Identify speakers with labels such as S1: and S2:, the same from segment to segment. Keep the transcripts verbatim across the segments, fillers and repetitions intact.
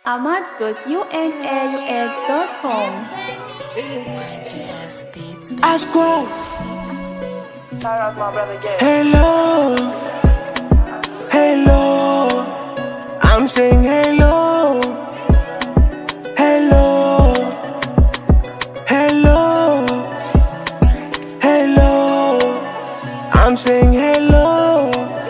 S1: ahmad dot unaux dot com.
S2: Asco. Hello, hello. I'm saying hello, hello, hello, hello. I'm saying hello,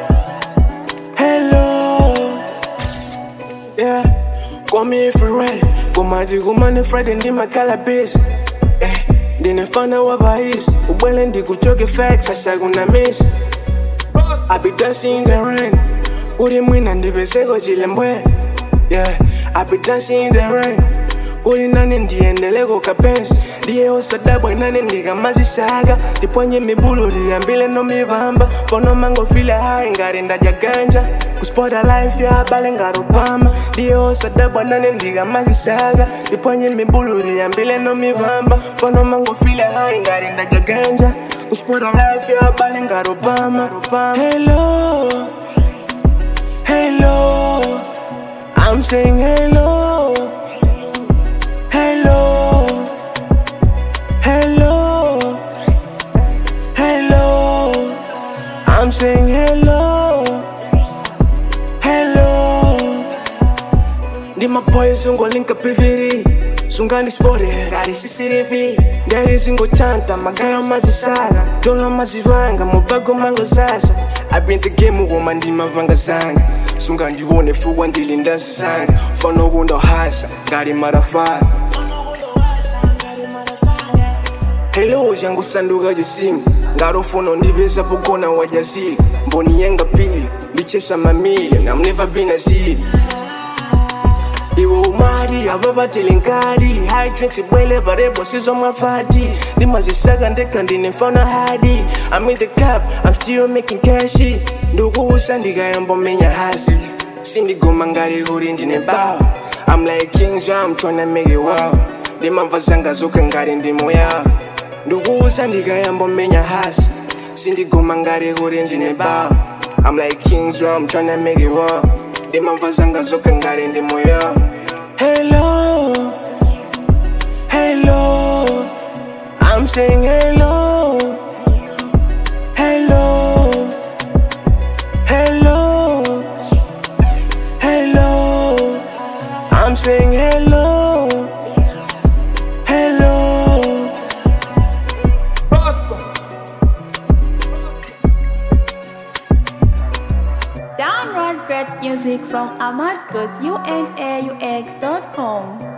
S2: hello. Yeah, call me if you're ready. Go my go money Friday and my calabash. Didn't find out what I is. Well, and the good joke effects, I say, gonna miss. I be dancing in the rain. Wouldn't win and the best go chillin' boy. Yeah, I be dancing in the rain. Wouldn't none in the end, the Lego capens. The house at that boy, none in the Gamazi saga. The point me bulu, the ambulance no me vamba. For no mango feel a high and got in that ganja. Who spot a life, yeah, balenga Obama. The house at that boy, none in the Gamazi saga. The point me bulu, the ambulance no me vamba. For no mango feel a high and got in that ganja. Who spot a life, yeah, balenga Obama. Hello, hello. I'm saying hello, hello, hello, hello. I'm saying hello, hello. Di my boys ungo link up P V D. Sungani spore, rari C C T V. Dari singo chanta, magaya mazisara. Dola mazivanga, mubago mango sasa. I been the game woman di mavanga zanga. Sungani wone fuwa ndili ndansi zanga. Fono wundo hasa, gari marafara. Hello, jangu sanduga jisimu. Ngaro fono ndiveza pokona wajazili. Mboni yenga pili, bichesa mamili. I'm never been a zili. Iwo umari, ababa telenkari. High drinks, ibwele, barebo, sizo mafati. Dimazi saga ndeka ndine fauna hadi. I'm in the cap, I'm still making cashy. Ndugu usandiga yambo menya hasi. Sindi gomangari guri ndine bao. I'm like King Jam, I'm tryna make it wow. Dima mvazanga zoka ngari ndimo yao. Ndugu usandiga yambo menya hasi. Sindi gomangari guri ndine bao. I'm like King Jam, I'm tryna make it wow. Dima mvazanga zoka ngari ndimo yao. Hello, hello. I'm saying hello, hello, hello, hello. I'm saying hello, hello.
S1: Download great music from ahmad dot unaux dot com.